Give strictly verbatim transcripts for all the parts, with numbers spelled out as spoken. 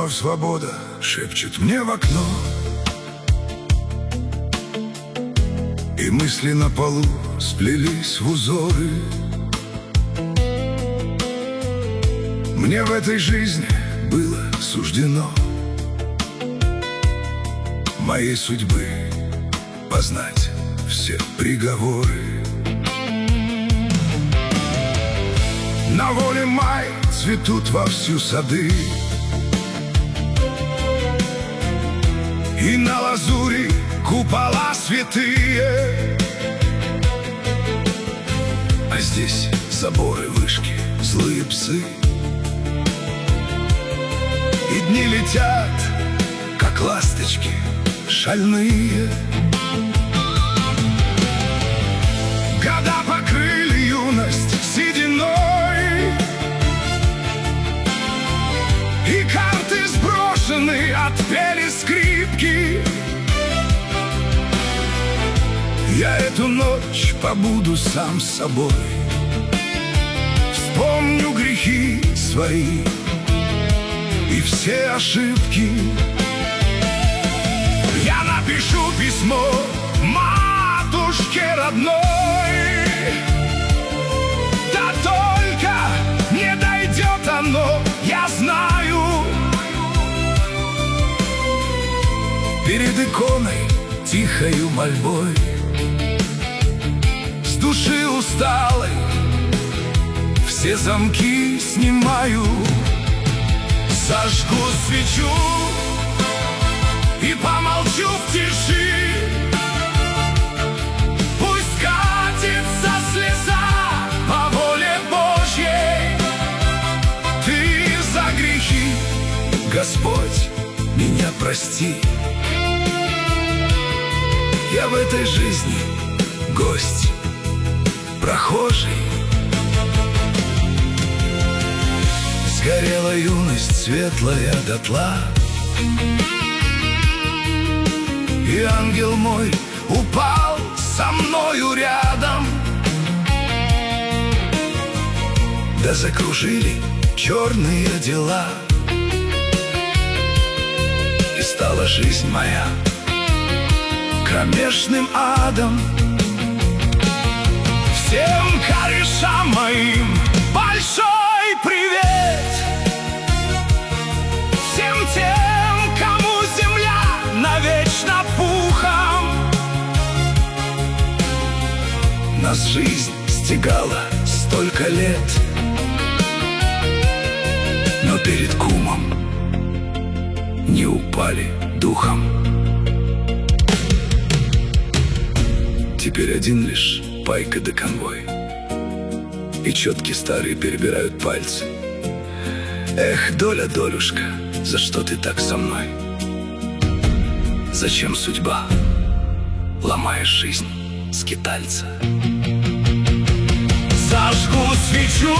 вновь свобода шепчет мне в окно, и мысли на полу сплелись в узоры. Мне в этой жизни было суждено моей судьбы познать все приговоры. На воле май цветут вовсю сады, и на лазури купола святые. А здесь заборы, вышки, злые псы, и дни летят, как ласточки шальные. Года покрыли юность сединой, и карты сброшены, отпели скрипки. Я эту ночь побуду сам с собой, вспомню грехи свои и все ошибки. Я напишу письмо матушке родной, да только не дойдет оно, я знаю. Перед иконой тихою мольбой, с души усталой все замки снимаю. Зажгу свечу и помолчу в тиши, пусть катится слеза по воле Божьей. Ты за грехи, Господь, меня прости. Я в этой жизни гость, прохожий. Сгорела юность светлая дотла, и ангел мой упал со мною рядом. Да закружили черные дела, и стала жизнь моя кромешным адом. Всем корешам моим большой привет, всем тем, кому земля навечно пухом. Нас жизнь стягала столько лет, но перед кумом не упали духом. Теперь один лишь пайка да конвой, и четки старые перебирают пальцы. Эх, доля, долюшка, за что ты так со мной? Зачем судьба ломаешь жизнь скитальца? Зажгу свечу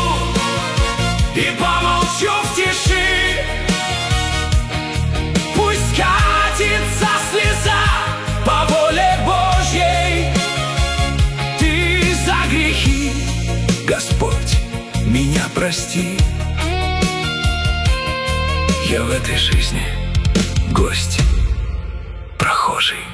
и помолчу в тиши, пусть катится слеза по воле Божьей. Ты за грехи, Господь, меня прости. Я в этой жизни гость, прохожий.